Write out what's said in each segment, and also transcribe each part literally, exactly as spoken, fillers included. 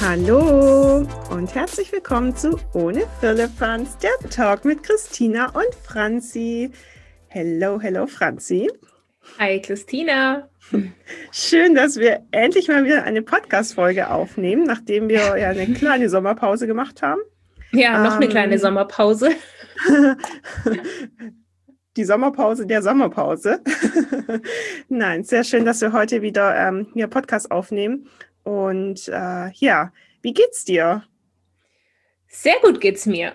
Hallo und herzlich willkommen zu Ohne Firlefanz, der Talk mit Christina und Franzi. Hello, hello Franzi. Hi Christina. Schön, dass wir endlich mal wieder eine Podcast-Folge aufnehmen, nachdem wir ja eine kleine Sommerpause gemacht haben. Ja, noch eine Ähm, kleine Sommerpause. Die Sommerpause der Sommerpause. Nein, sehr schön, dass wir heute wieder ähm, hier Podcast aufnehmen. Und äh, ja, wie geht's dir? Sehr gut geht's mir.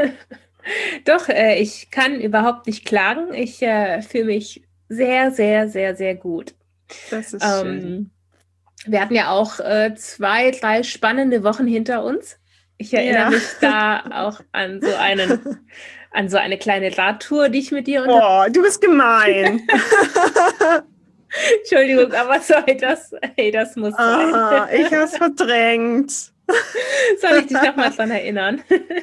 Doch, äh, ich kann überhaupt nicht klagen. Ich äh, fühle mich sehr, sehr, sehr, sehr gut. Das ist Ähm, schön. wir hatten ja auch äh, zwei, drei spannende Wochen hinter uns. Ich erinnere Ja. mich da auch an so einen, an so eine kleine Radtour, die ich mit dir unter... Boah, du bist gemein. Entschuldigung, aber sorry, das, hey, das muss Ah, sein. ich hab's verdrängt. Soll ich dich noch mal dran erinnern?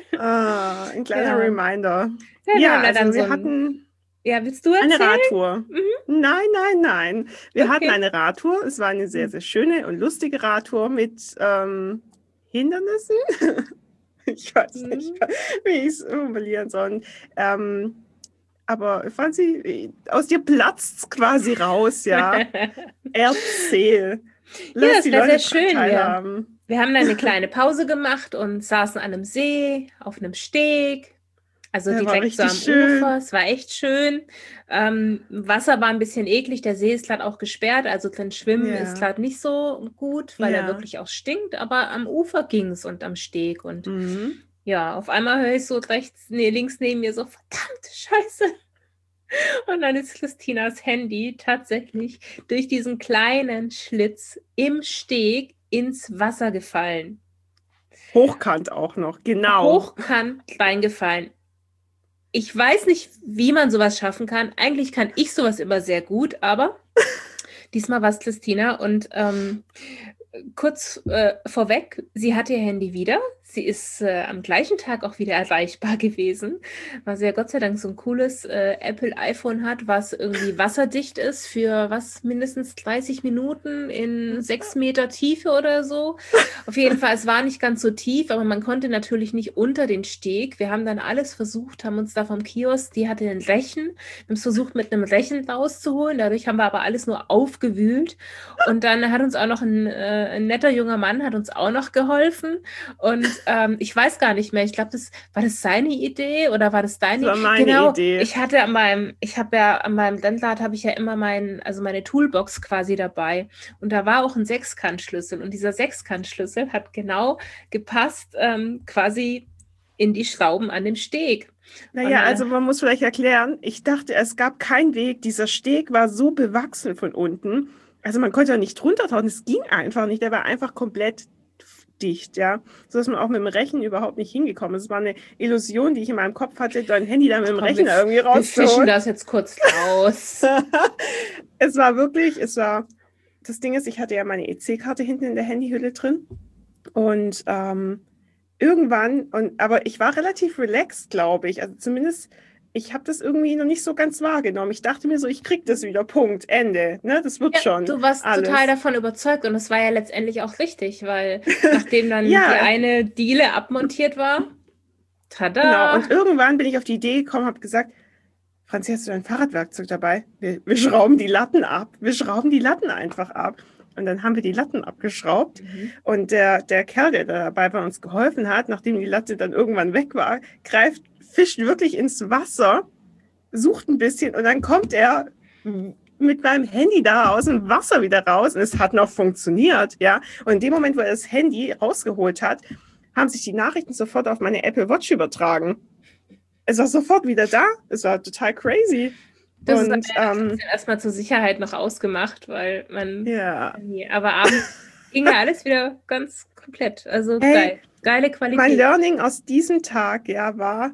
Ah, ein kleiner Ja. Reminder. Ja, wir Ja, haben da also dann wir so ein, hatten ja, willst du eine erzählen? Radtour. Mhm. Nein, nein, nein. Wir hatten Okay. eine Radtour. Es war eine sehr, sehr schöne und lustige Radtour mit ähm, Hindernissen. Ich weiß nicht, Mhm. wie ich es formulieren soll. Ähm, aber Franzi, aus dir platzt quasi raus, ja. Erzähl. Ja, Lass das die war Leute sehr schön. Wir, teilhaben. wir haben dann eine kleine Pause gemacht und saßen an einem See, auf einem Steg, also Der war direkt so richtig am schön. Ufer. Es war echt schön. Ähm, Wasser war ein bisschen eklig, der See ist gerade auch gesperrt, also drin schwimmen Ja. ist gerade nicht so gut, weil er Ja. wirklich auch stinkt, aber am Ufer ging es und am Steg. Und Mhm. ja, auf einmal höre ich so rechts, nee, links neben mir so, verdammte Scheiße. Und dann ist Christinas Handy tatsächlich durch diesen kleinen Schlitz im Steg ins Wasser gefallen. Hochkant auch noch, genau. Hochkant reingefallen. Ich weiß nicht, wie man sowas schaffen kann. Eigentlich kann ich sowas immer sehr gut, aber diesmal war es Christina. Und ähm, kurz äh, vorweg, sie hat ihr Handy wieder. Sie ist äh, am gleichen Tag auch wieder erreichbar gewesen, weil sie ja Gott sei Dank so ein cooles äh, Apple iPhone hat, was irgendwie wasserdicht ist für was mindestens dreißig Minuten in sechs Meter Tiefe oder so. Auf jeden Fall, es war nicht ganz so tief, aber man konnte natürlich nicht unter den Steg. Wir haben dann alles versucht, haben uns da vom Kiosk, die hatte einen Rechen, wir haben es versucht mit einem Rechen rauszuholen, dadurch haben wir aber alles nur aufgewühlt. Und dann hat uns auch noch ein, äh, ein netter junger Mann, hat uns auch noch geholfen. Und ähm, ich weiß gar nicht mehr, ich glaube, das war das seine Idee oder war das deine? Das war meine genau, Idee. ich hatte an meinem, ich habe ja an meinem Rennrad habe ich ja immer mein, also meine Toolbox quasi dabei. Und da war auch ein Sechskantschlüssel. Und dieser Sechskantschlüssel hat genau gepasst, ähm, quasi in die Schrauben an dem Steg. Naja, dann, also man muss vielleicht erklären, ich dachte, es gab keinen Weg. Dieser Steg war so bewachsen von unten. Also man konnte ja nicht runtertauchen, es ging einfach nicht. Der war einfach komplett dicht, ja. So dass man auch mit dem Rechen überhaupt nicht hingekommen ist. Es war eine Illusion, die ich in meinem Kopf hatte, dein Handy dann mit dem komm, Rechner wir, irgendwie wir fischen rauszuholen. das jetzt kurz raus. Es war wirklich, es war, das Ding ist, ich hatte ja meine E C-Karte hinten in der Handyhülle drin und ähm, irgendwann, und, aber ich war relativ relaxed, glaube ich. Also zumindest, ich habe das irgendwie noch nicht so ganz wahrgenommen. Ich dachte mir so, ich krieg das wieder, Punkt, Ende. Ne? Das wird Ja, schon du warst alles. total davon überzeugt und das war ja letztendlich auch richtig, weil nachdem dann Ja. die eine Diele abmontiert war, tada! Genau, und irgendwann bin ich auf die Idee gekommen, habe gesagt, Franzi, hast du dein Fahrradwerkzeug dabei? Wir, wir schrauben die Latten ab. Wir schrauben die Latten einfach ab. Und dann haben wir die Latten abgeschraubt. Mhm. Und der, der Kerl, der dabei bei uns geholfen hat, nachdem die Latte dann irgendwann weg war, greift, fischt wirklich ins Wasser, sucht ein bisschen und dann kommt er mit meinem Handy da aus dem Wasser wieder raus. Und es hat noch funktioniert, ja. Und in dem Moment, wo er das Handy rausgeholt hat, haben sich die Nachrichten sofort auf meine Apple Watch übertragen. Es war sofort wieder da. Es war total crazy. Das und ist aber ähm, erstmal zur Sicherheit noch ausgemacht, weil man. ja. Aber abends ging ja alles wieder ganz komplett. Also Hey, geil. Geile Qualität. Mein Learning aus diesem Tag, ja, war,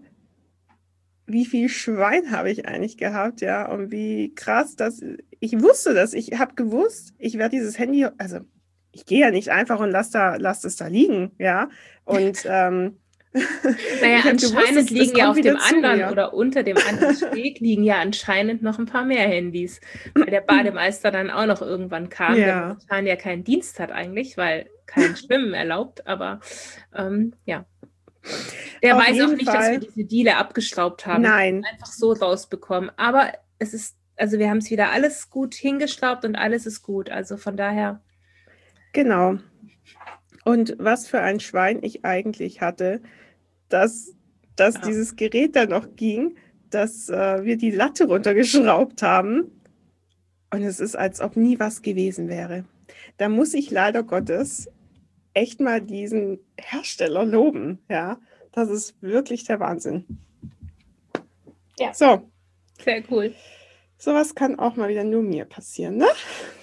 wie viel Schwein habe ich eigentlich gehabt, ja, und wie krass, dass ich wusste das. Ich habe gewusst, ich werde dieses Handy, also ich gehe ja nicht einfach und lasse da, lass es da liegen, ja. Und ähm, naja, anscheinend gewusst, es, liegen es ja kommt auf dem wieder zu anderen mir. oder unter dem anderen Steg liegen ja anscheinend noch ein paar mehr Handys, weil der Bademeister dann auch noch irgendwann kam, der Ja. momentan ja keinen Dienst hat eigentlich, weil kein Schwimmen erlaubt, aber ähm, ja. Der Auf weiß auch jeden nicht, dass Fall. wir diese Diele abgeschraubt haben. Nein. Einfach so rausbekommen. Aber es ist, also wir haben es wieder alles gut hingeschraubt und alles ist gut. Also von daher. Genau. Und was für ein Schwein ich eigentlich hatte, dass, dass Ja. dieses Gerät dann noch ging, dass äh, wir die Latte runtergeschraubt haben. Und es ist, als ob nie was gewesen wäre. Da muss ich leider Gottes echt mal diesen Hersteller loben. Ja, das ist wirklich der Wahnsinn. Ja. So. Sehr cool. Sowas kann auch mal wieder nur mir passieren, ne?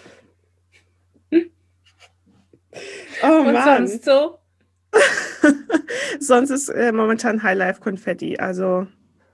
Oh Und Mann. sonst so? Sonst ist äh, momentan Highlife-Konfetti. Also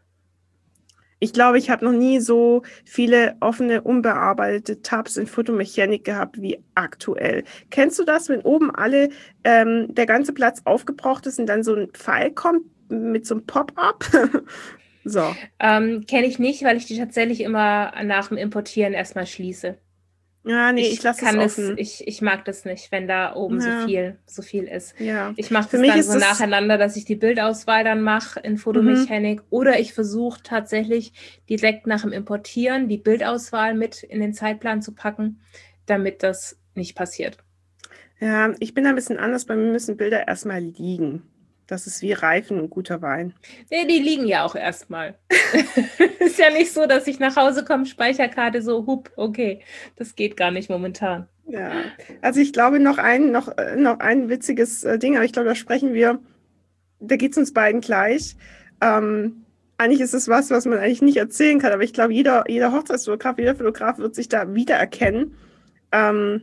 ich glaube, ich habe noch nie so viele offene, unbearbeitete Tabs in Fotomechanik gehabt wie aktuell. Kennst du das, wenn oben alle, ähm, der ganze Platz aufgebraucht ist und dann so ein Pfeil kommt mit so einem Pop-up? So. Ähm, kenne ich nicht, weil ich die tatsächlich immer nach dem Importieren erstmal schließe. Ja, nee, ich, Ich lasse es kann es, offen. ich, ich mag das nicht, wenn da oben so Ja. viel, so viel ist. Ja. Ich mache Für das mich dann ist so das- nacheinander, dass ich die Bildauswahl dann mache in Fotomechanik oder ich versuche tatsächlich direkt nach dem Importieren die Bildauswahl mit in den Zeitplan zu packen, damit das nicht passiert. Ja, ich bin da ein bisschen anders. Bei mir müssen Bilder erstmal liegen. Das ist wie Reifen und guter Wein. Nee, die liegen ja auch erstmal. Ist ja nicht so, dass ich nach Hause komme, Speicherkarte so, hup, okay. Das geht gar nicht momentan. Ja, also ich glaube noch ein, noch, äh, noch ein witziges äh, Ding, aber ich glaube, da sprechen wir, da geht es uns beiden gleich. Ähm, eigentlich ist es was, was man eigentlich nicht erzählen kann, aber ich glaube, jeder, jeder Hochzeitsfotograf, jeder Fotograf wird sich da wiedererkennen. Ähm,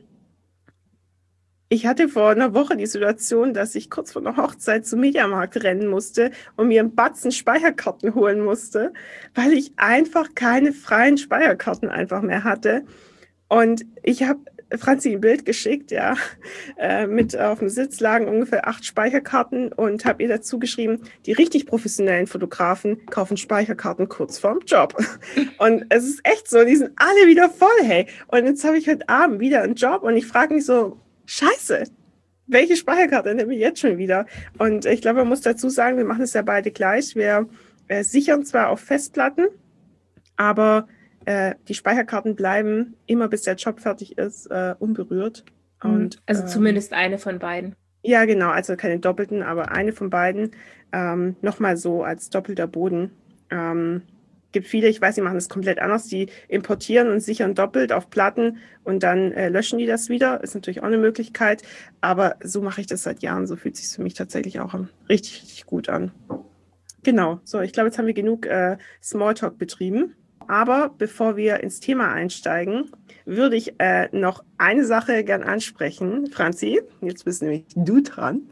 ich hatte vor einer Woche die Situation, dass ich kurz vor einer Hochzeit zum Mediamarkt rennen musste und mir einen Batzen Speicherkarten holen musste, weil ich einfach keine freien Speicherkarten einfach mehr hatte. Und ich habe Franzi ein Bild geschickt, ja, äh, mit auf dem Sitz lagen ungefähr acht Speicherkarten und habe ihr dazu geschrieben, die richtig professionellen Fotografen kaufen Speicherkarten kurz vorm Job. Und es ist echt so, die sind alle wieder voll, hey. Und jetzt habe ich heute Abend wieder einen Job und ich frage mich so, Scheiße, welche Speicherkarte nehme ich jetzt schon wieder? Und ich glaube, man muss dazu sagen, wir machen es ja beide gleich. Wir äh, sichern zwar auf Festplatten, aber äh, die Speicherkarten bleiben immer, bis der Job fertig ist, äh, unberührt. Und, also ähm, zumindest eine von beiden. Ja, genau, also keine doppelten, aber eine von beiden. Ähm, Nochmal so als doppelter Boden. Ähm, gibt viele, ich weiß, die machen das komplett anders. Die importieren und sichern doppelt auf Platten und dann äh, löschen die das wieder. Ist natürlich auch eine Möglichkeit. Aber so mache ich das seit Jahren. So fühlt es sich für mich tatsächlich auch richtig, richtig gut an. Genau. So, ich glaube, jetzt haben wir genug äh, Smalltalk betrieben. Aber bevor wir ins Thema einsteigen, würde ich äh, noch eine Sache gern ansprechen. Franzi, jetzt bist nämlich du dran.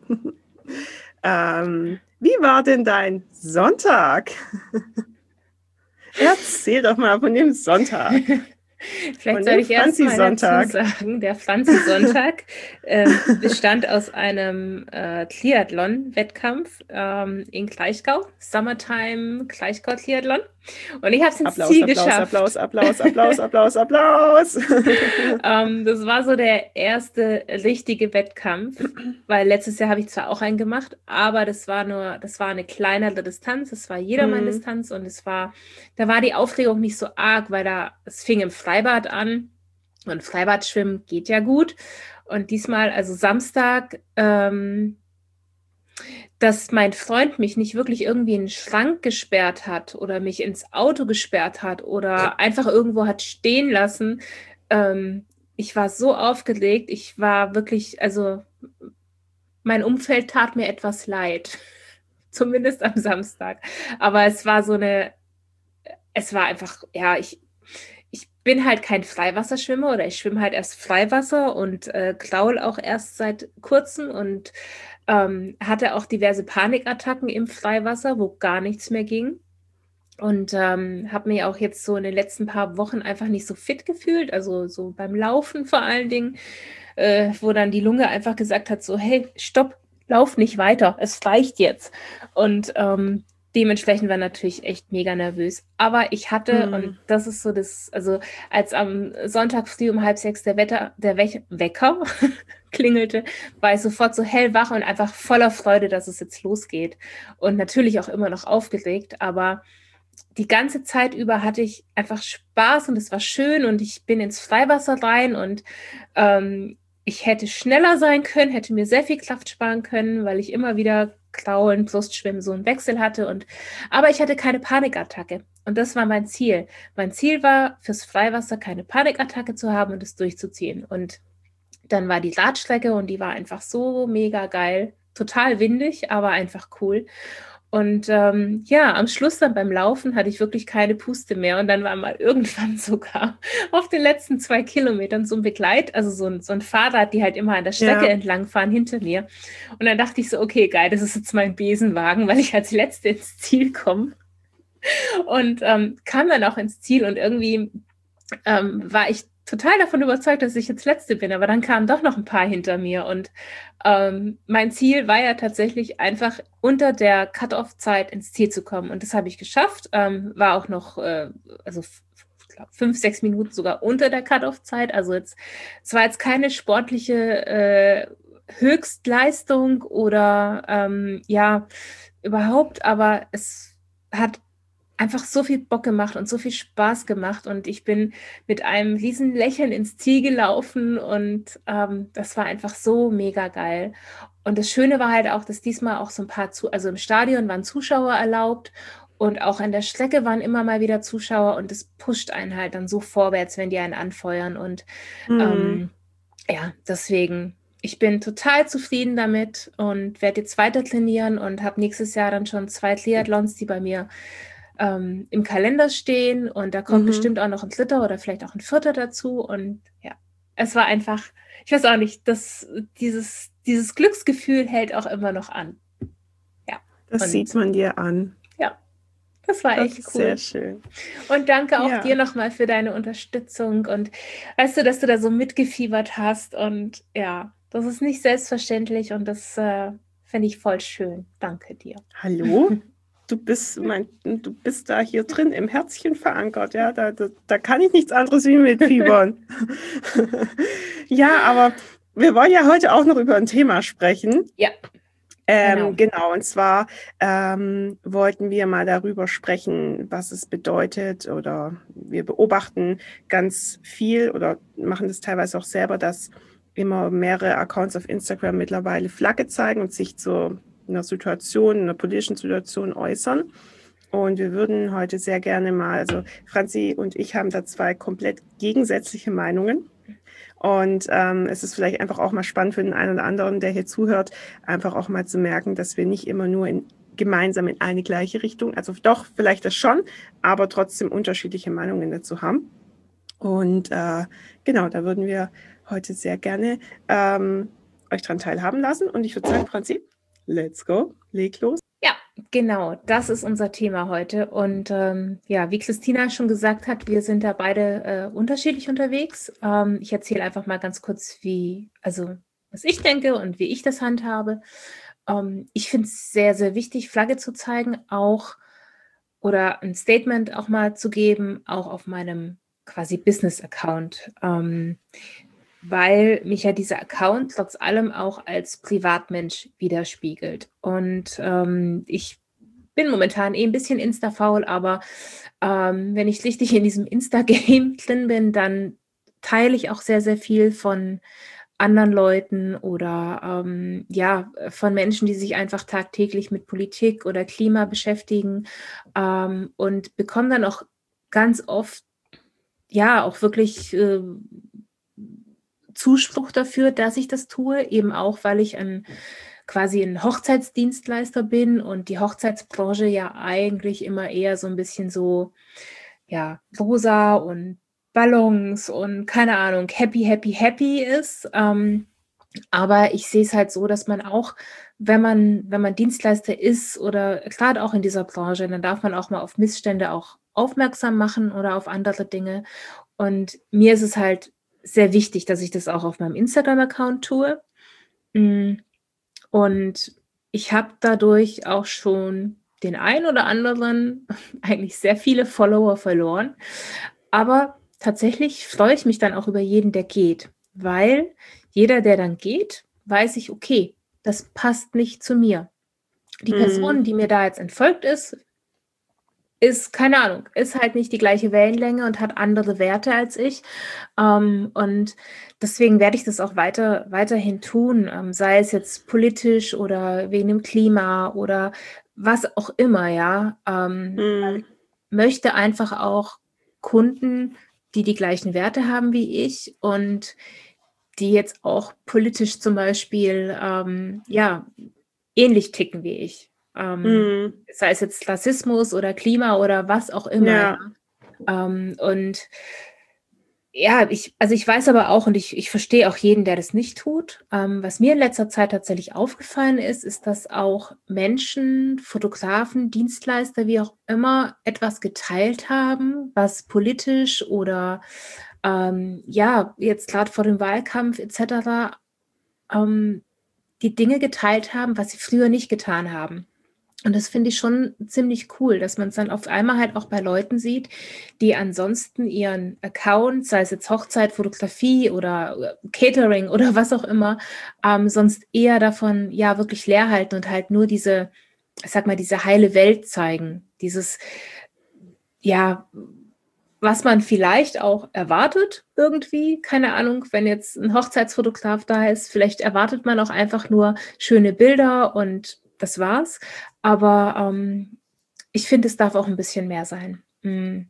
ähm, wie war denn dein Sonntag? Erzähl doch mal von dem Sonntag. Vielleicht soll ich erst mal dazu sagen, der Franzi-Sonntag äh, bestand aus einem äh, Triathlon-Wettkampf ähm, in Kraichgau, Summertime Kraichgau-Triathlon. Und ich habe es ins Applaus, Ziel Applaus, geschafft. Applaus, Applaus, Applaus, Applaus, Applaus. ähm, das war so der erste richtige Wettkampf, weil letztes Jahr habe ich zwar auch einen gemacht, aber das war nur, das war eine kleinere Distanz, das war Jedermann-Distanz und es war, da war die Aufregung nicht so arg, weil da, es fing im Freibad an und Freibadschwimmen geht ja gut. Und diesmal, also Samstag, ähm, dass mein Freund mich nicht wirklich irgendwie in den Schrank gesperrt hat oder mich ins Auto gesperrt hat oder einfach irgendwo hat stehen lassen. Ähm, ich war so aufgeregt. Ich war wirklich, also mein Umfeld tat mir etwas leid. Zumindest am Samstag. Aber es war so eine, es war einfach, ja, ich, ich bin halt kein Freiwasserschwimmer oder ich schwimme halt erst Freiwasser und äh, kraul auch erst seit kurzem und ähm, hatte auch diverse Panikattacken im Freiwasser, wo gar nichts mehr ging. Und ähm, habe mich auch jetzt so in den letzten paar Wochen einfach nicht so fit gefühlt, also so beim Laufen vor allen Dingen, äh, wo dann die Lunge einfach gesagt hat, so, hey, stopp, lauf nicht weiter, es reicht jetzt. Und ähm, dementsprechend war natürlich echt mega nervös. Aber ich hatte, Mhm. und das ist so das, also als am Sonntag früh um halb sechs der, Wetter, der Wech- Wecker klingelte, war ich sofort so hellwach und einfach voller Freude, dass es jetzt losgeht. Und natürlich auch immer noch aufgeregt, aber die ganze Zeit über hatte ich einfach Spaß und es war schön und ich bin ins Freiwasser rein und ähm, ich hätte schneller sein können, hätte mir sehr viel Kraft sparen können, weil ich immer wieder Kraulen, Brustschwimmen, so einen Wechsel hatte. Und, aber ich hatte keine Panikattacke. Und das war mein Ziel. Mein Ziel war, fürs Freiwasser keine Panikattacke zu haben und es durchzuziehen. Und dann war die Radstrecke und die war einfach so mega geil. Total windig, aber einfach cool. Und ähm, ja, am Schluss dann beim Laufen hatte ich wirklich keine Puste mehr. Und dann war mal irgendwann sogar auf den letzten zwei Kilometern so ein Begleit, also so ein, so ein Fahrrad, die halt immer an der Strecke Ja. entlangfahren hinter mir. Und dann dachte ich so, okay, geil, das ist jetzt mein Besenwagen, weil ich als Letzte ins Ziel komme. Und ähm, kam dann auch ins Ziel und irgendwie ähm, war ich total davon überzeugt, dass ich jetzt Letzte bin, aber dann kamen doch noch ein paar hinter mir und ähm, mein Ziel war ja tatsächlich einfach unter der Cut-Off-Zeit ins Ziel zu kommen und das habe ich geschafft, ähm, war auch noch, äh, also ich glaub, fünf, sechs Minuten sogar unter der Cut-Off-Zeit, also jetzt, es war jetzt keine sportliche äh, Höchstleistung oder ähm, ja, überhaupt, aber es hat einfach so viel Bock gemacht und so viel Spaß gemacht und ich bin mit einem riesen Lächeln ins Ziel gelaufen und ähm, das war einfach so mega geil. Und das Schöne war halt auch, dass diesmal auch so ein paar, zu, also im Stadion waren Zuschauer erlaubt und auch an der Strecke waren immer mal wieder Zuschauer und das pusht einen halt dann so vorwärts, wenn die einen anfeuern und Mhm. ähm, ja, deswegen, ich bin total zufrieden damit und werde jetzt weiter trainieren und habe nächstes Jahr dann schon zwei Triathlons, die bei mir ähm, im Kalender stehen und da kommt Mhm. bestimmt auch noch ein dritter oder vielleicht auch ein vierter dazu und ja, es war einfach, ich weiß auch nicht, das, dieses, dieses Glücksgefühl hält auch immer noch an. Ja, Das sieht und man dir an. ja, das war Das echt ist sehr cool. schön. Und danke auch Ja. dir nochmal für deine Unterstützung und weißt du, dass du da so mitgefiebert hast und ja, das ist nicht selbstverständlich und das äh, finde ich voll schön. Danke dir. Hallo? Du bist mein, du bist da hier drin im Herzchen verankert, ja. Da, da, da kann ich nichts anderes wie mitfiebern. Ja, aber wir wollen ja heute auch noch über ein Thema sprechen. Ja, Ähm, genau. genau, und zwar ähm, wollten wir mal darüber sprechen, was es bedeutet, oder wir beobachten ganz viel oder machen das teilweise auch selber, dass immer mehrere Accounts auf Instagram mittlerweile Flagge zeigen und sich zu einer Situation, einer politischen Situation äußern. Und wir würden heute sehr gerne mal, also Franzi und ich haben da zwei komplett gegensätzliche Meinungen. Und ähm, es ist vielleicht einfach auch mal spannend für den einen oder anderen, der hier zuhört, einfach auch mal zu merken, dass wir nicht immer nur in, gemeinsam in eine gleiche Richtung, also doch vielleicht das schon, aber trotzdem unterschiedliche Meinungen dazu haben. Und äh, genau, da würden wir heute sehr gerne ähm, euch dran teilhaben lassen. Und ich würde sagen, Franzi, let's go, leg los. Ja, genau, das ist unser Thema heute. Und ähm, ja, wie Christina schon gesagt hat, wir sind da beide äh, unterschiedlich unterwegs. Ähm, ich erzähle einfach mal ganz kurz, wie, also was ich denke und wie ich das handhabe. Ähm, ich finde es sehr, sehr wichtig, Flagge zu zeigen, auch oder ein Statement auch mal zu geben, auch auf meinem quasi Business-Account. Ähm, weil mich ja dieser Account trotz allem auch als Privatmensch widerspiegelt. Und ähm, ich bin momentan eh ein bisschen Insta-faul, aber ähm, wenn ich richtig in diesem Insta-Game drin bin, dann teile ich auch sehr, sehr viel von anderen Leuten oder ähm, ja, von Menschen, die sich einfach tagtäglich mit Politik oder Klima beschäftigen ähm, und bekomme dann auch ganz oft, ja, auch wirklich äh, Zuspruch dafür, dass ich das tue, eben auch, weil ich ein quasi ein Hochzeitsdienstleister bin und die Hochzeitsbranche ja eigentlich immer eher so ein bisschen so, ja, rosa und Ballons und keine Ahnung, happy, happy, happy ist. Ähm, aber ich sehe es halt so, dass man auch, wenn man, wenn man Dienstleister ist oder gerade auch in dieser Branche, dann darf man auch mal auf Missstände auch aufmerksam machen oder auf andere Dinge. Und mir ist es halt sehr wichtig, dass ich das auch auf meinem Instagram-Account tue. Mm, Und ich habe dadurch auch schon den einen oder anderen, eigentlich sehr viele Follower verloren. Aber tatsächlich freue ich mich dann auch über jeden, der geht, weil jeder, der dann geht, weiß ich, okay, das passt nicht zu mir. Die Person, Mhm. die mir da jetzt entfolgt ist, ist, keine Ahnung, ist halt nicht die gleiche Wellenlänge und hat andere Werte als ich. Ähm, und deswegen werde ich das auch weiter, weiterhin tun, ähm, sei es jetzt politisch oder wegen dem Klima oder was auch immer, ja. Ähm, Mhm. möchte einfach auch Kunden, die die gleichen Werte haben wie ich und die jetzt auch politisch zum Beispiel, ähm, ja, ähnlich ticken wie ich. Ähm, Mhm. sei es jetzt Rassismus oder Klima oder was auch immer, ja. Ja. Ähm, und ja, ich, also ich weiß aber auch und ich, ich verstehe auch jeden, der das nicht tut. Ähm, was mir in letzter Zeit tatsächlich aufgefallen ist, ist, dass auch Menschen, Fotografen, Dienstleister, wie auch immer, etwas geteilt haben, was politisch oder ähm, ja, jetzt gerade vor dem Wahlkampf et cetera, ähm, die Dinge geteilt haben, was sie früher nicht getan haben. Und das finde ich schon ziemlich cool, dass man es dann auf einmal halt auch bei Leuten sieht, die ansonsten ihren Account, sei es jetzt Hochzeit, Fotografie oder äh, Catering oder was auch immer, ähm, sonst eher davon ja wirklich leer halten und halt nur diese, ich sag mal, diese heile Welt zeigen. Dieses, ja, was man vielleicht auch erwartet irgendwie, keine Ahnung, wenn jetzt ein Hochzeitsfotograf da ist, vielleicht erwartet man auch einfach nur schöne Bilder und das war's. Aber ähm, ich finde, es darf auch ein bisschen mehr sein. Mm.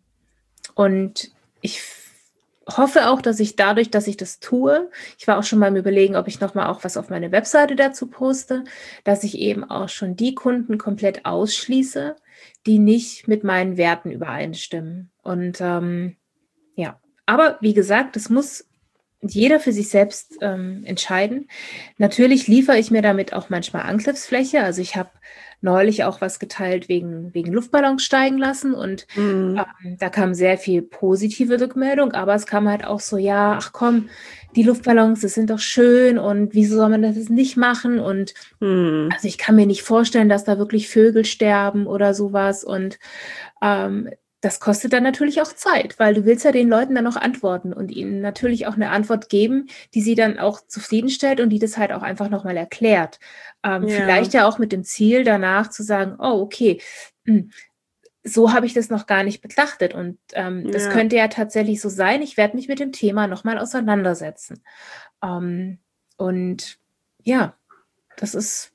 Und ich f- hoffe auch, dass ich dadurch, dass ich das tue, ich war auch schon beim Überlegen, ob ich nochmal auch was auf meine Webseite dazu poste, dass ich eben auch schon die Kunden komplett ausschließe, die nicht mit meinen Werten übereinstimmen. Und ähm, ja, aber wie gesagt, das muss jeder für sich selbst ähm, entscheiden. Natürlich liefere ich mir damit auch manchmal Angriffsfläche. Also ich habe neulich auch was geteilt wegen, wegen Luftballons steigen lassen und Mhm. ähm, da kam sehr viel positive Rückmeldung, aber es kam halt auch so, ja, ach komm, die Luftballons, das sind doch schön und wieso soll man das jetzt nicht machen? Und Mhm. also ich kann mir nicht vorstellen, dass da wirklich Vögel sterben oder sowas und ähm, das kostet dann natürlich auch Zeit, weil du willst ja den Leuten dann auch antworten und ihnen natürlich auch eine Antwort geben, die sie dann auch zufriedenstellt und die das halt auch einfach nochmal erklärt. Ähm, Ja. vielleicht ja auch mit dem Ziel danach zu sagen, oh, okay, hm, so habe ich das noch gar nicht betrachtet und ähm, das Ja. könnte ja tatsächlich so sein. Ich werde mich mit dem Thema nochmal auseinandersetzen. Ähm, und ja, das ist,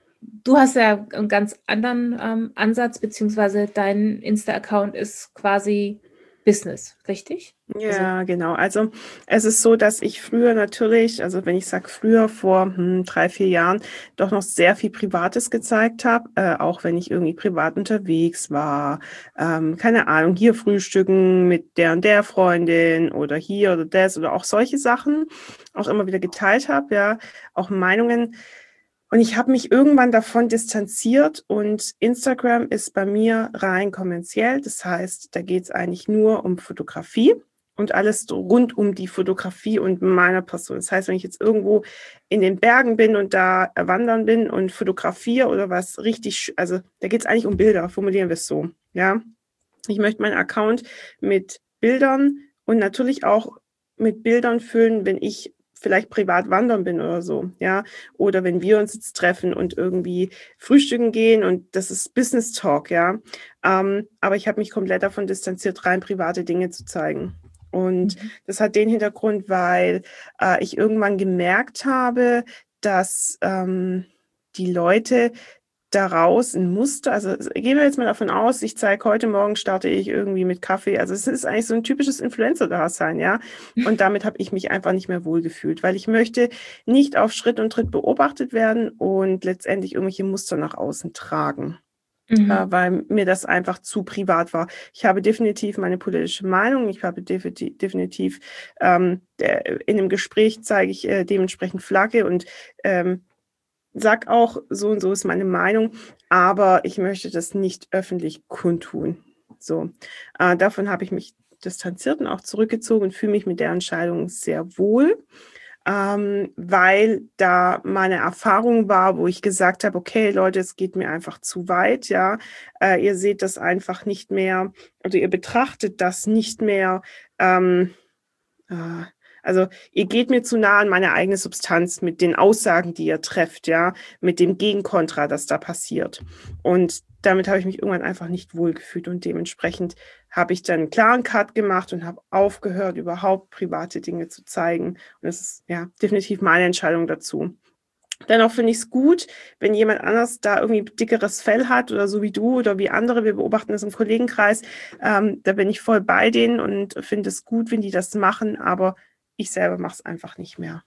du hast ja einen ganz anderen ähm, Ansatz, beziehungsweise dein Insta-Account ist quasi Business, richtig? Also, Ja, genau. Also es ist so, dass ich früher natürlich, also wenn ich sage früher, vor hm, drei, vier Jahren, doch noch sehr viel Privates gezeigt habe, äh, auch wenn ich irgendwie privat unterwegs war. Ähm, keine Ahnung, hier frühstücken mit der und der Freundin oder hier oder das oder auch solche Sachen auch immer wieder geteilt habe, ja, auch Meinungen. Und ich habe mich irgendwann davon distanziert und Instagram ist bei mir rein kommerziell. Das heißt, da geht es eigentlich nur um Fotografie und alles so rund um die Fotografie und meiner Person. Das heißt, wenn ich jetzt irgendwo in den Bergen bin und da wandern bin und fotografiere oder was richtig, also da geht es eigentlich um Bilder, formulieren wir es so. Ja, ich möchte meinen Account mit Bildern und natürlich auch mit Bildern füllen, wenn ich vielleicht privat wandern bin oder so, ja, oder wenn wir uns jetzt treffen und irgendwie frühstücken gehen und das ist Business Talk, ja, ähm, aber ich habe mich komplett davon distanziert, rein private Dinge zu zeigen. Und mhm. das hat den Hintergrund, weil äh, ich irgendwann gemerkt habe, dass ähm, die Leute daraus ein Muster, also gehen wir jetzt mal davon aus, ich zeige heute Morgen starte ich irgendwie mit Kaffee. Also es ist eigentlich so ein typisches Influencer-Dasein, ja. Und damit habe ich mich einfach nicht mehr wohlgefühlt, weil ich möchte nicht auf Schritt und Tritt beobachtet werden und letztendlich irgendwelche Muster nach außen tragen, äh, Mhm. weil mir das einfach zu privat war. Ich habe definitiv meine politische Meinung, ich habe definitiv, definitiv ähm, der, in einem Gespräch zeige ich äh, dementsprechend Flagge und ähm, sag auch, so und so ist meine Meinung, aber ich möchte das nicht öffentlich kundtun. So, äh, davon habe ich mich distanziert und auch zurückgezogen und fühle mich mit der Entscheidung sehr wohl. ähm, weil da meine Erfahrung war, wo ich gesagt habe, okay, Leute, es geht mir einfach zu weit, ja. Äh, ihr seht das einfach nicht mehr, oder ihr betrachtet das nicht mehr, ähm, äh, also ihr geht mir zu nah an meine eigene Substanz mit den Aussagen, die ihr trefft, ja, mit dem Gegenkontra, das da passiert. Und damit habe ich mich irgendwann einfach nicht wohlgefühlt und dementsprechend habe ich dann einen klaren Cut gemacht und habe aufgehört, überhaupt private Dinge zu zeigen. Und das ist ja definitiv meine Entscheidung dazu. Dennoch finde ich es gut, wenn jemand anders da irgendwie dickeres Fell hat oder so wie du oder wie andere, wir beobachten das im Kollegenkreis, ähm, da bin ich voll bei denen und finde es gut, wenn die das machen, aber ich selber mache es einfach nicht mehr.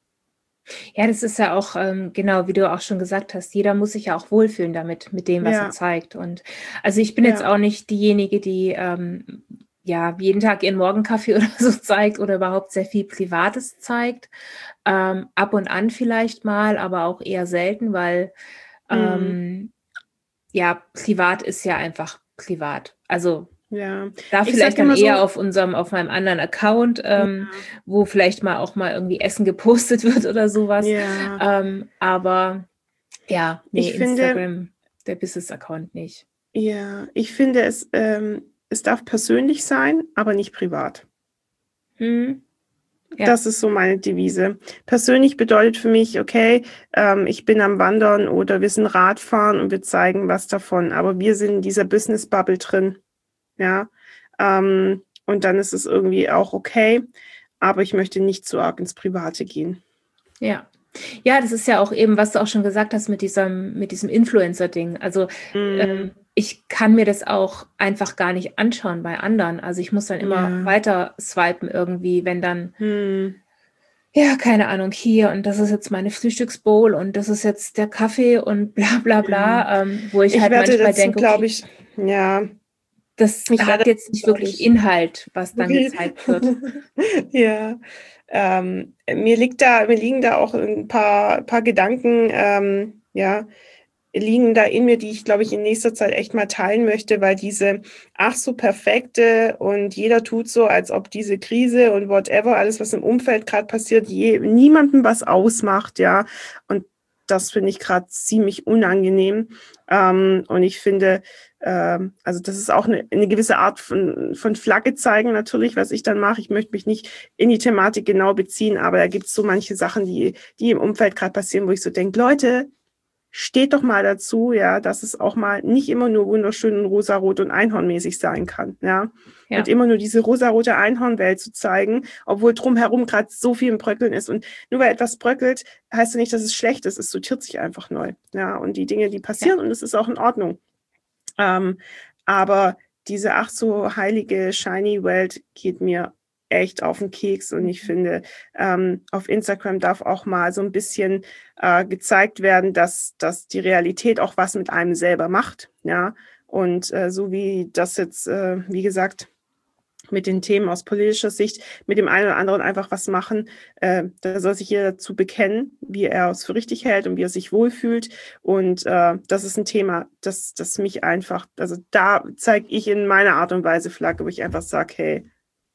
Ja, das ist ja auch, ähm, genau, wie du auch schon gesagt hast, jeder muss sich ja auch wohlfühlen damit, mit dem, was er Ja, zeigt. Und also ich bin jetzt ja, auch nicht diejenige, die ähm, ja jeden Tag ihren Morgenkaffee oder so zeigt oder überhaupt sehr viel Privates zeigt. Ähm, ab und an vielleicht mal, aber auch eher selten, weil hm, ähm, ja, privat ist ja einfach privat. Also ja. da Ich vielleicht sage dann immer eher so, auf unserem, auf meinem anderen Account, ähm, ja, wo vielleicht mal auch mal irgendwie Essen gepostet wird oder sowas. ja, Ähm, aber ja, nee, ich finde, Instagram, der Business-Account nicht. ja, ich finde es, ähm, es darf persönlich sein, aber nicht privat. Mhm. Ja, Das ist so meine Devise. Persönlich bedeutet für mich, okay, ähm, ich bin am Wandern oder wir sind Radfahren und wir zeigen was davon, aber wir sind in dieser Business-Bubble drin, ja. Ähm, und dann ist es irgendwie auch okay, aber ich möchte nicht so arg ins Private gehen. ja. Ja, das ist ja auch eben, was du auch schon gesagt hast mit diesem, mit diesem Influencer-Ding. Also Mm, ähm, ich kann mir das auch einfach gar nicht anschauen bei anderen. Also ich muss dann immer ja, weiter swipen irgendwie, wenn dann hm. ja, keine Ahnung, hier und das ist jetzt meine Frühstücksbowl und das ist jetzt der Kaffee und bla bla Ja. bla, ähm, wo ich Ich halt werde manchmal dazu, denke, okay, glaube ich, ja, das ich werde, hat jetzt nicht glaube wirklich ich, Inhalt, was dann okay. gezeigt wird. Ja, ähm, mir liegt da, mir liegen da auch ein paar, paar Gedanken, ähm, ja, liegen da in mir, die ich, glaube ich, in nächster Zeit echt mal teilen möchte, weil diese ach so perfekte und jeder tut so, als ob diese Krise und whatever, alles, was im Umfeld gerade passiert, je, niemandem was ausmacht, ja. Und das finde ich gerade ziemlich unangenehm. Ähm, und ich finde, ähm, also das ist auch eine, eine gewisse Art von, von Flagge zeigen natürlich, was ich dann mache. Ich möchte mich nicht in die Thematik genau beziehen, aber da gibt es so manche Sachen, die, die im Umfeld gerade passieren, wo ich so denke, Leute, steht doch mal dazu, ja, dass es auch mal nicht immer nur wunderschön und rosarot und einhornmäßig sein kann, ja. Und Ja, immer nur diese rosarote Einhornwelt zu zeigen, obwohl drumherum gerade so viel im Bröckeln ist. Und nur weil etwas bröckelt, heißt ja nicht, dass es schlecht ist. Es sortiert sich einfach neu. Ja, und die Dinge, die ja, passieren, und es ist auch in Ordnung. Ähm, aber diese ach so heilige, shiny Welt geht mir echt auf den Keks und ich mhm. finde, ähm, auf Instagram darf auch mal so ein bisschen äh, gezeigt werden, dass, dass die Realität auch was mit einem selber macht, ja. Und äh, so wie das jetzt, äh, wie gesagt, mit den Themen aus politischer Sicht mit dem einen oder anderen einfach was machen. Äh, da soll sich jeder dazu bekennen, wie er es für richtig hält und wie er sich wohlfühlt. Und äh, das ist ein Thema, das, das mich einfach, also da zeige ich in meiner Art und Weise Flagge, wo ich einfach sage, hey,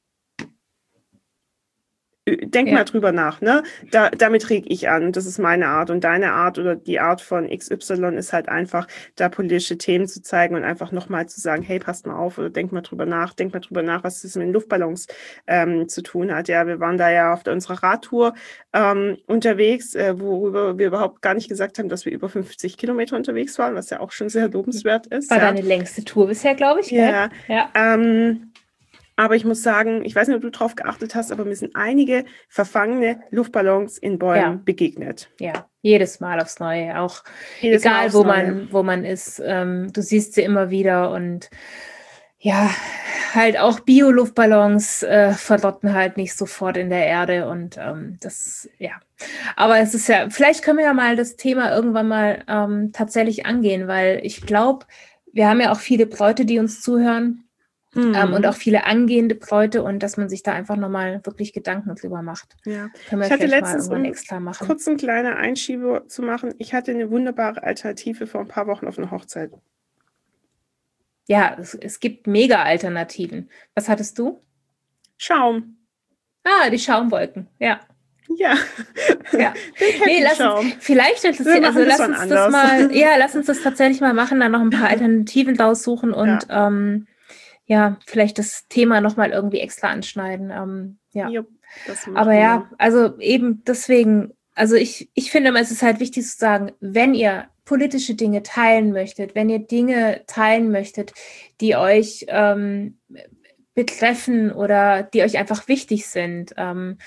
denk mal Ja, drüber nach, ne? Da, damit reg ich an. Das ist meine Art. Und deine Art oder die Art von X Y ist halt einfach, da politische Themen zu zeigen und einfach nochmal zu sagen, hey, passt mal auf oder denk mal drüber nach, denk mal drüber nach, was das mit den Luftballons ähm, zu tun hat. Ja, wir waren da ja auf unserer Radtour ähm, unterwegs, äh, worüber wir überhaupt gar nicht gesagt haben, dass wir über fünfzig Kilometer unterwegs waren, was ja auch schon sehr lobenswert ist, war ja. deine längste Tour bisher, glaube ich, gell? Ja, Ja, ähm, aber ich muss sagen, ich weiß nicht, ob du drauf geachtet hast, aber mir sind einige verfangene Luftballons in ja, Bäumen begegnet. ja. Jedes Mal aufs Neue, auch Jedes Mal egal, aufs wo Neue. man, wo man ist, ähm, du siehst sie immer wieder und ja, halt auch Bio-Luftballons äh, verrotten halt nicht sofort in der Erde und ähm, das, ja. Aber es ist ja, vielleicht können wir ja mal das Thema irgendwann mal ähm, tatsächlich angehen, weil ich glaube, wir haben ja auch viele Bräute, die uns zuhören ähm, und auch Hm. viele angehende Bräute und dass man sich da einfach nochmal wirklich Gedanken drüber macht. Ja, Können wir ich hatte vielleicht mal letztens, irgendwann um extra machen. kurz einen kleinen Einschieber zu machen, ich hatte eine wunderbare Alternative vor ein paar Wochen auf einer Hochzeit. Ja, es, es gibt mega Alternativen. Was hattest du? Schaum. Ah, die Schaumwolken. Ja. Ja, Ja. den Nee, lass uns, Happy-Schaum. vielleicht Wir interessiert, also machen das lass wann uns das anders. mal, ja, lass uns das tatsächlich mal machen, dann noch ein paar Alternativen raussuchen und Ja, ähm, ja, vielleicht das Thema nochmal irgendwie extra anschneiden. Ähm, ja. jupp, das Aber machen wir. ja, also eben deswegen, also ich, ich finde immer, es ist halt wichtig zu sagen, wenn ihr politische Dinge teilen möchtet, wenn ihr Dinge teilen möchtet, die euch ähm, betreffen oder die euch einfach wichtig sind, ähm,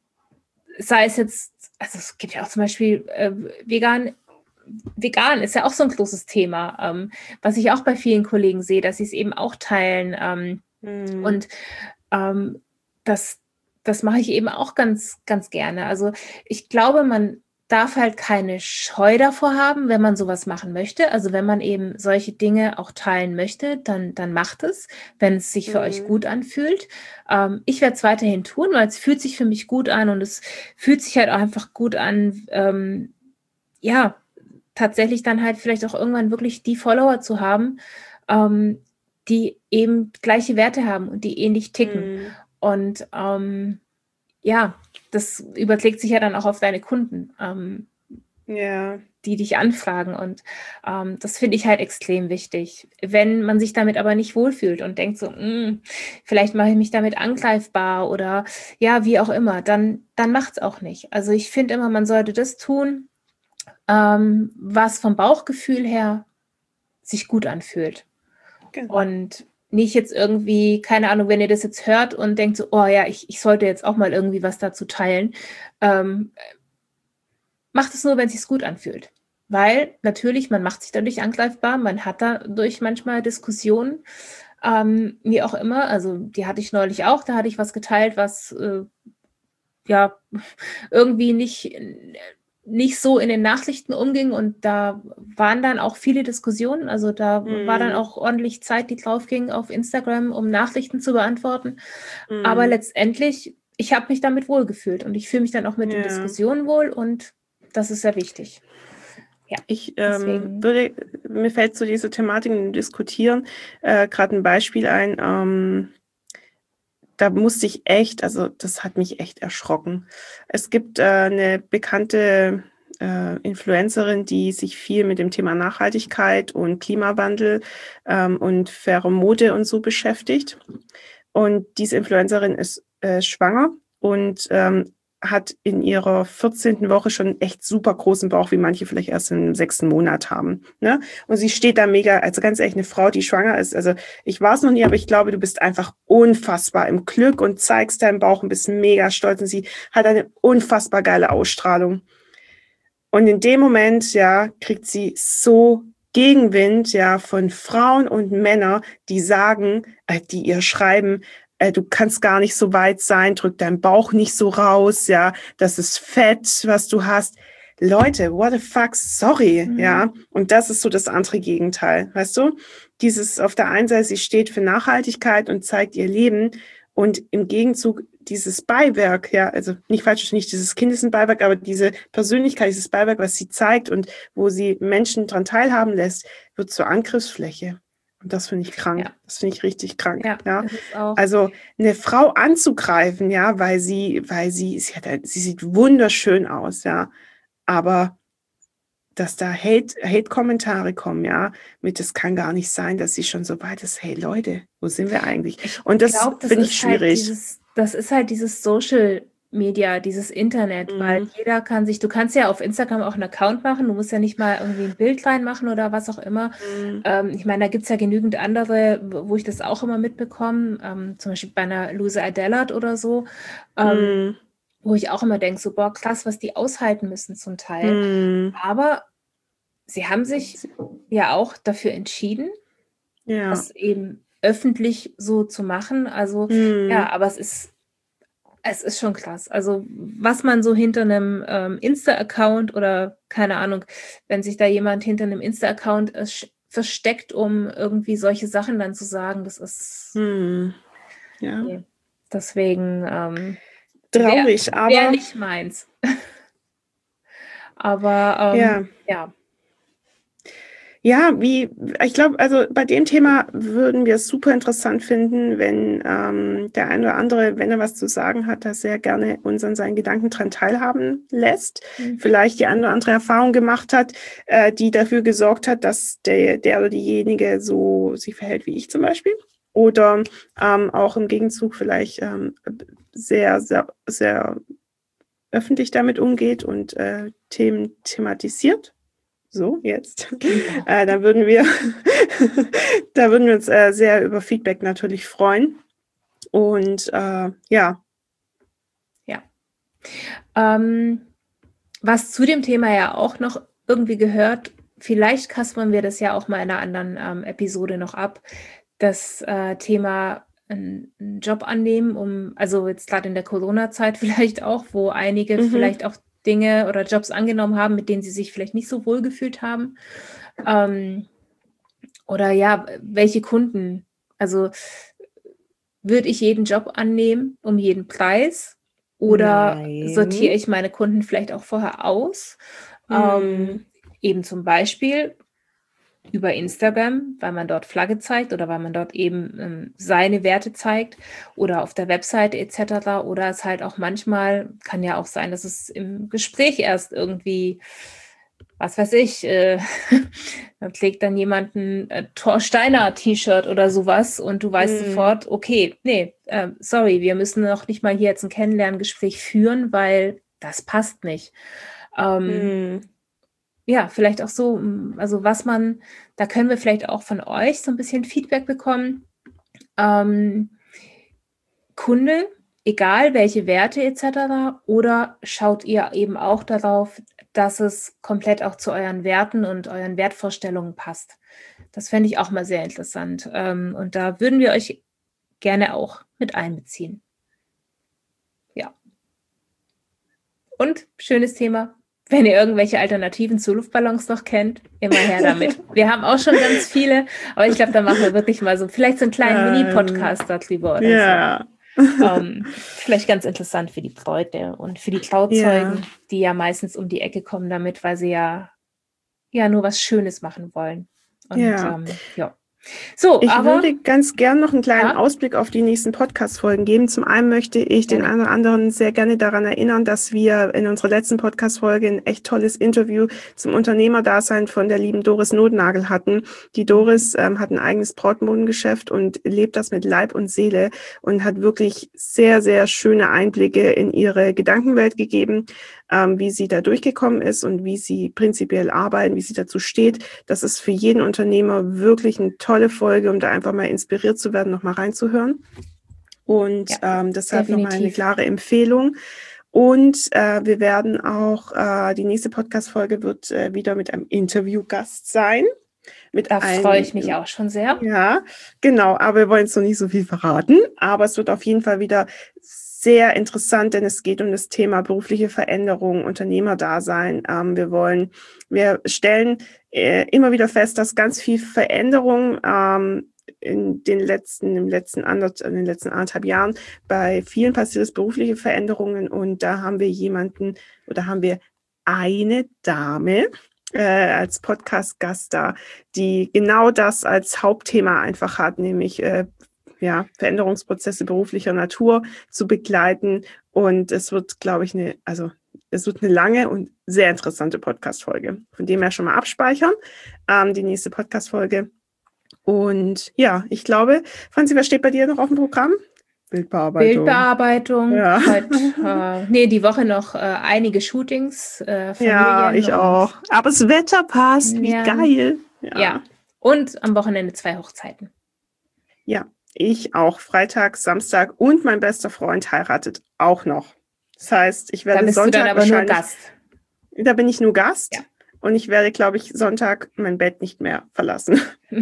sei es jetzt, also es gibt ja auch zum Beispiel äh, vegan, vegan ist ja auch so ein großes Thema, ähm, was ich auch bei vielen Kollegen sehe, dass sie es eben auch teilen. Ähm, Hm. und ähm, das, das mache ich eben auch ganz, ganz gerne. Also ich glaube, man darf halt keine Scheu davor haben, wenn man sowas machen möchte. Also wenn man eben solche Dinge auch teilen möchte, dann, dann macht es, wenn es sich für euch Hm. gut anfühlt. Ähm, ich werde es weiterhin tun, weil es fühlt sich für mich gut an und es fühlt sich halt auch einfach gut an, ähm, ja, tatsächlich dann halt vielleicht auch irgendwann wirklich die Follower zu haben, ähm, die eben gleiche Werte haben und die ähnlich ticken. Hm. Und ähm, ja, das überträgt sich ja dann auch auf deine Kunden, ähm, Ja, die dich anfragen. Und ähm, das finde ich halt extrem wichtig. Wenn man sich damit aber nicht wohlfühlt und denkt so, "Mm, vielleicht mache ich mich damit angreifbar oder ja, wie auch immer, dann, dann macht es auch nicht. Also ich finde immer, man sollte das tun, ähm, was vom Bauchgefühl her sich gut anfühlt. genau. Und nicht jetzt irgendwie, keine Ahnung, wenn ihr das jetzt hört und denkt so, oh ja, ich, ich sollte jetzt auch mal irgendwie was dazu teilen. Ähm, macht es nur, wenn es sich gut anfühlt. Weil natürlich, man macht sich dadurch angreifbar, man hat dadurch manchmal Diskussionen, ähm, wie auch immer. Also die hatte ich neulich auch, da hatte ich was geteilt, was äh, ja irgendwie nicht, nicht so in den Nachrichten umging und da waren dann auch viele Diskussionen. Also da war dann Hm. auch ordentlich Zeit, die drauf ging auf Instagram, um Nachrichten zu beantworten. Aber Hm. letztendlich, ich habe mich damit wohlgefühlt und ich fühle mich dann auch mit den Ja. Diskussionen wohl und das ist sehr wichtig. Ja, Ich ähm, deswegen. würde, mir fällt zu dieser Thematik im Diskutieren äh, gerade ein Beispiel ein. Ähm, da musste ich echt, also das hat mich echt erschrocken. Es gibt äh, eine bekannte äh, Influencerin, die sich viel mit dem Thema Nachhaltigkeit und Klimawandel ähm, und faire Mode und so beschäftigt. Und diese Influencerin ist äh, schwanger und ähm, hat in ihrer vierzehnten Woche schon echt super großen Bauch, wie manche vielleicht erst im sechsten Monat haben. Ne? Und sie steht da mega, also ganz ehrlich, eine Frau, die schwanger ist. Also ich war es noch nie, aber ich glaube, du bist einfach unfassbar im Glück und zeigst deinen Bauch und bist mega stolz. Und sie hat eine unfassbar geile Ausstrahlung. Und in dem Moment, ja, kriegt sie so Gegenwind, ja, von Frauen und Männern, die sagen, äh, die ihr schreiben, äh, du kannst gar nicht so weit sein, drück deinen Bauch nicht so raus, ja, das ist Fett, was du hast. Leute, what the fuck, sorry, Mhm. ja. Und das ist so das andere Gegenteil, weißt du? Dieses auf der einen Seite, sie steht für Nachhaltigkeit und zeigt ihr Leben und im Gegenzug dieses Beiwerk, ja, also nicht falsch, nicht dieses Kind ist ein Beiwerk, aber diese Persönlichkeit, dieses Beiwerk, was sie zeigt und wo sie Menschen dran teilhaben lässt, wird zur Angriffsfläche. Und das finde ich krank. Ja, Das finde ich richtig krank. ja, Ja, ist es auch. also eine Frau anzugreifen, ja, weil sie, weil sie, sie hat, sie sieht wunderschön aus, ja, aber dass da Hate, Hate-Kommentare kommen, ja, mit, es kann gar nicht sein, dass sie schon so weit ist. Hey Leute, wo sind wir eigentlich? Ich Und das glaube, das finde ich ist halt schwierig. dieses, das ist halt dieses Social Media, dieses Internet, weil Mhm. jeder kann sich, du kannst ja auf Instagram auch einen Account machen, du musst ja nicht mal irgendwie ein Bild reinmachen oder was auch immer. Mhm. Ähm, ich meine, da gibt es ja genügend andere, wo ich das auch immer mitbekomme, ähm, zum Beispiel bei einer Luisa Adellert oder so, ähm, Mhm. wo ich auch immer denke, so, boah, krass, was die aushalten müssen zum Teil. Mhm. Aber sie haben sich ja auch dafür entschieden, Ja. das eben öffentlich so zu machen. Also ja, Mhm. aber es ist, es ist schon krass. Also was man so hinter einem ähm, Insta-Account oder keine Ahnung, wenn sich da jemand hinter einem Insta-Account äh, sch- versteckt, um irgendwie solche Sachen dann zu sagen, das ist Mhm. Ja. nee. Deswegen ähm, wäre Traurig, wär aber nicht meins. Aber ähm, ja. ja, Ja, wie, ich glaube, also bei dem Thema würden wir es super interessant finden, wenn ähm, der ein oder andere, wenn er was zu sagen hat, das sehr gerne uns an seinen Gedanken dran teilhaben lässt. Mhm. Vielleicht die eine oder andere Erfahrung gemacht hat, äh, die dafür gesorgt hat, dass der, der oder diejenige so sich verhält wie ich zum Beispiel. Oder ähm, auch im Gegenzug vielleicht ähm, sehr, sehr, sehr öffentlich damit umgeht und äh, Themen thematisiert. So, jetzt. Ja. Äh, da würden wir, da würden wir uns äh, sehr über Feedback natürlich freuen. Und äh, ja. Ja. Ähm, was zu dem Thema ja auch noch irgendwie gehört, vielleicht kaspern wir das ja auch mal in einer anderen ähm, Episode noch ab, das äh, Thema einen, einen Job annehmen, um, also jetzt gerade in der Corona-Zeit vielleicht auch, wo einige mhm. vielleicht auch Dinge oder Jobs angenommen haben, mit denen sie sich vielleicht nicht so wohl gefühlt haben. Ähm, oder ja, welche Kunden? Also würde ich jeden Job annehmen um jeden Preis? Oder Nein. sortiere ich meine Kunden vielleicht auch vorher aus? Hm. Ähm, eben zum Beispiel über Instagram, weil man dort Flagge zeigt oder weil man dort eben ähm, seine Werte zeigt oder auf der Webseite et cetera. Oder es halt auch manchmal, kann ja auch sein, dass es im Gespräch erst irgendwie, was weiß ich, äh, da trägt dann jemand ein äh, Thor Steiner T-Shirt oder sowas und du weißt mm. sofort, okay, nee, äh, sorry, wir müssen noch nicht mal hier jetzt ein Kennenlerngespräch führen, weil das passt nicht. Ähm, mm. Ja, vielleicht auch so, also was man, da können wir vielleicht auch von euch so ein bisschen Feedback bekommen. Ähm, Kunde, egal welche Werte et cetera, oder schaut ihr eben auch darauf, dass es komplett auch zu euren Werten und euren Wertvorstellungen passt. Das fände ich auch mal sehr interessant. Ähm, und da würden wir euch gerne auch mit einbeziehen. Ja. Und schönes Thema. Wenn ihr irgendwelche Alternativen zu Luftballons noch kennt, immer her damit. Wir haben auch schon ganz viele, aber ich glaube, da machen wir wirklich mal so, vielleicht so einen kleinen ähm, Mini-Podcast darüber oder yeah. so. Ähm, vielleicht ganz interessant für die Bräute und für die Trauzeugen, yeah. die ja meistens um die Ecke kommen damit, weil sie ja, ja nur was Schönes machen wollen. Und yeah. ähm, ja. So, ich aber, würde ganz gern noch einen kleinen ja? Ausblick auf die nächsten Podcast-Folgen geben. Zum einen möchte ich gerne. den einen oder anderen sehr gerne daran erinnern, dass wir in unserer letzten Podcast-Folge ein echt tolles Interview zum Unternehmerdasein von der lieben Doris Nothnagel hatten. Die Doris ähm, hat ein eigenes Brautmodengeschäft und lebt das mit Leib und Seele und hat wirklich sehr, sehr schöne Einblicke in ihre Gedankenwelt gegeben, ähm, wie sie da durchgekommen ist und wie sie prinzipiell arbeiten, wie sie dazu steht. Das ist für jeden Unternehmer wirklich eine tolle Folge, um da einfach mal inspiriert zu werden, nochmal reinzuhören. Und ja, ähm, deshalb nochmal eine klare Empfehlung. Und äh, wir werden auch, äh, die nächste Podcast-Folge wird äh, wieder mit einem Interviewgast sein. Mit da einem, freue ich mich auch schon sehr. Ja, genau, aber wir wollen jetzt noch nicht so viel verraten. Aber es wird auf jeden Fall wieder sehr interessant, denn es geht um das Thema berufliche Veränderung, Unternehmerdasein. Ähm, wir wollen, wir stellen äh, immer wieder fest, dass ganz viel Veränderung ähm, in den letzten, im letzten ander, in den letzten anderthalb Jahren bei vielen passiert ist, berufliche Veränderungen. Und da haben wir jemanden oder haben wir eine Dame äh, als Podcast-Gast da, die genau das als Hauptthema einfach hat, nämlich äh, ja, Veränderungsprozesse beruflicher Natur zu begleiten. Und es wird, glaube ich, eine, also es wird eine lange und sehr interessante Podcast-Folge. Von dem her schon mal abspeichern, ähm, die nächste Podcast-Folge. Und ja, ich glaube, Franzi, was steht bei dir noch auf dem Programm? Bildbearbeitung. Bildbearbeitung. Ja. Heute, äh, nee, die Woche noch äh, einige Shootings. Äh, ja, ich auch. Aber das Wetter passt, wie ja. geil. Ja. ja. Und am Wochenende zwei Hochzeiten. Ja. Ich auch. Freitag, Samstag und mein bester Freund heiratet auch noch. Das heißt, ich werde da bist Sonntag du dann aber nur Gast. Da bin ich nur Gast. Ja. Und ich werde, glaube ich, Sonntag mein Bett nicht mehr verlassen.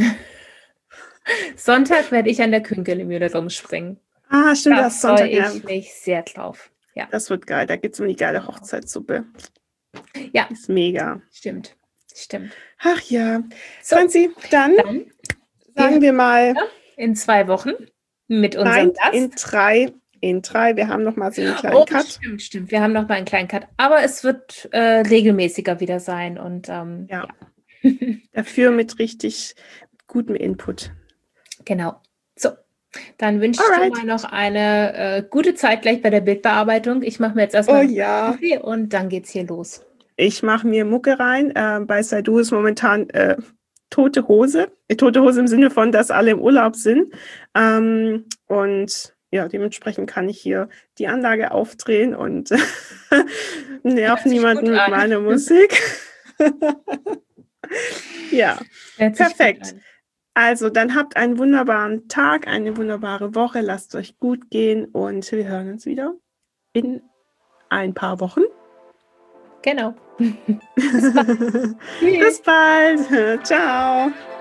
Sonntag werde ich an der Künkelemühle rumspringen. Ah, stimmt, da das ist Sonntag. Da freue ich mich sehr drauf. Ja. Das wird geil. Da geht es um die geile Hochzeitssuppe. Ja. Ist mega. Stimmt. Stimmt. Ach ja. So, Franzi, dann, dann sagen wir, wir mal... Ja. In zwei Wochen mit unserem Nein, Gast. in drei, in drei. Wir haben noch mal so einen kleinen oh, Cut. Stimmt, stimmt. Wir haben noch mal einen kleinen Cut. Aber es wird äh, regelmäßiger wieder sein. Und ähm, ja. ja. Dafür mit richtig gutem Input. Genau. So, dann wünsche ich Alright. dir mal noch eine äh, gute Zeit gleich bei der Bildbearbeitung. Ich mache mir jetzt erstmal Oh einen ja. Kaffee und dann geht's hier los. Ich mache mir Mucke rein. Äh, bei Saidu ist momentan äh, tote Hose. Äh, tote Hose im Sinne von, dass alle im Urlaub sind. Ähm, und ja, dementsprechend kann ich hier die Anlage aufdrehen und nerv niemanden mit meiner Musik. Ja, perfekt. Also, dann habt einen wunderbaren Tag, eine wunderbare Woche. Lasst es euch gut gehen und wir hören uns wieder in ein paar Wochen. Genau. Bis bald. Bis bald. Ciao.